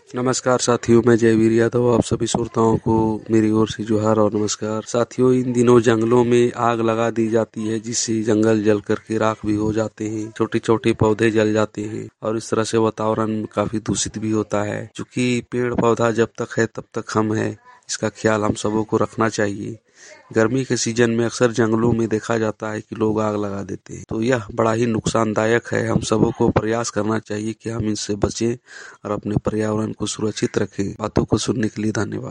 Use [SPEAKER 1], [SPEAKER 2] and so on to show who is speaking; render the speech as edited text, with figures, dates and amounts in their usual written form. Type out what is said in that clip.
[SPEAKER 1] नमस्कार साथियों, मैं जयवीर यादव आप सभी श्रोताओं को मेरी ओर से जोहार और नमस्कार। साथियों, इन दिनों जंगलों में आग लगा दी जाती है जिससे जंगल जल करके राख भी हो जाते हैं, छोटे छोटे पौधे जल जाते हैं और इस तरह से वातावरण काफी दूषित भी होता है। क्योंकि पेड़ पौधा जब तक है तब तक हम हैं, इसका ख्याल हम सबों को रखना चाहिए। गर्मी के सीजन में अक्सर जंगलों में देखा जाता है कि लोग आग लगा देते हैं, तो यह बड़ा ही नुकसानदायक है। हम सबों को प्रयास करना चाहिए कि हम इनसे बचें और अपने पर्यावरण को सुरक्षित रखें। बातों को सुनने के लिए धन्यवाद।